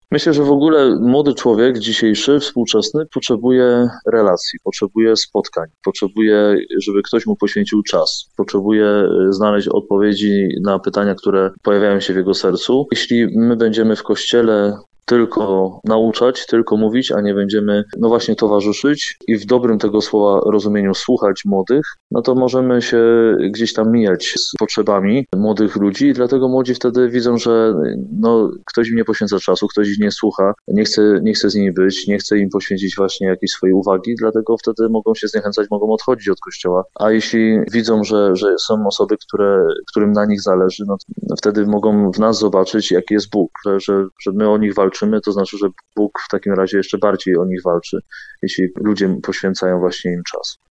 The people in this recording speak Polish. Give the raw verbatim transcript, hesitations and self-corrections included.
Myślę, że w ogóle młody człowiek dzisiejszy, współczesny, potrzebuje relacji, potrzebuje spotkań, potrzebuje, żeby ktoś mu poświęcił czas, potrzebuje znaleźć odpowiedzi na pytania, które pojawiają się w jego sercu. Jeśli my będziemy w kościele tylko nauczać, tylko mówić, a nie będziemy, no właśnie, towarzyszyć i w dobrym tego słowa rozumieniu słuchać młodych, no to możemy się gdzieś tam mijać z potrzebami młodych ludzi i dlatego młodzi wtedy widzą, że no, ktoś im nie poświęca czasu, ktoś ich nie słucha, nie chce, nie chce z nimi być, nie chce im poświęcić właśnie jakiejś swojej uwagi, dlatego wtedy mogą się zniechęcać, mogą odchodzić od kościoła. A jeśli widzą, że, że są osoby, które, którym na nich zależy, no to wtedy mogą w nas zobaczyć, jaki jest Bóg, że, że, że my o nich walczymy, to znaczy, że Bóg w takim razie jeszcze bardziej o nich walczy, jeśli ludzie poświęcają właśnie im czas.